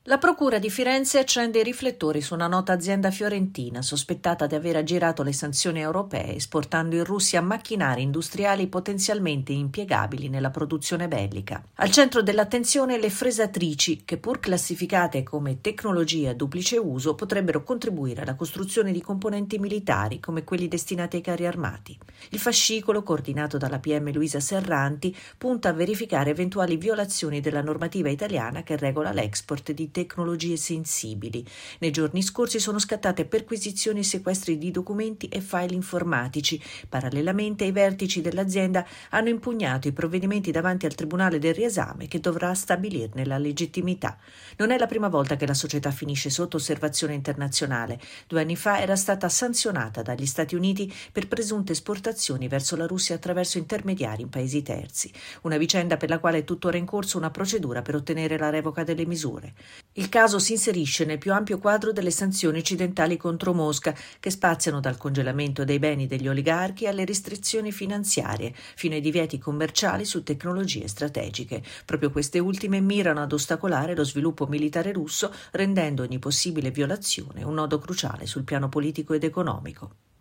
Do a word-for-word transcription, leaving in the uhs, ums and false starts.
La procura di Firenze accende i riflettori su una nota azienda fiorentina sospettata di aver aggirato le sanzioni europee esportando in Russia macchinari industriali potenzialmente impiegabili nella produzione bellica. Al centro dell'attenzione le fresatrici che, pur classificate come tecnologie a duplice uso, potrebbero contribuire alla costruzione di componenti militari come quelli destinati ai carri armati. Il fascicolo, coordinato dalla P M Luisa Serranti, punta a verificare eventuali violazioni della normativa italiana che regola l'export di tecnologie sensibili. Nei giorni scorsi sono scattate perquisizioni e sequestri di documenti e file informatici. Parallelamente i vertici dell'azienda hanno impugnato i provvedimenti davanti al Tribunale del riesame che dovrà stabilirne la legittimità. Non è la prima volta che la società finisce sotto osservazione internazionale. Due anni fa era stata sanzionata dagli Stati Uniti per presunte esportazioni verso la Russia attraverso intermediari in paesi terzi. Una vicenda per la quale è tuttora in corso una procedura per ottenere la revoca delle misure. Il caso si inserisce nel più ampio quadro delle sanzioni occidentali contro Mosca, che spaziano dal congelamento dei beni degli oligarchi alle restrizioni finanziarie, fino ai divieti commerciali su tecnologie strategiche. Proprio queste ultime mirano ad ostacolare lo sviluppo militare russo, rendendo ogni possibile violazione un nodo cruciale sul piano politico ed economico.